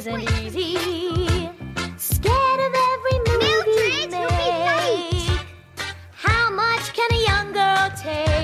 isn't easy. Scared of every move you make. How much can a young girl take?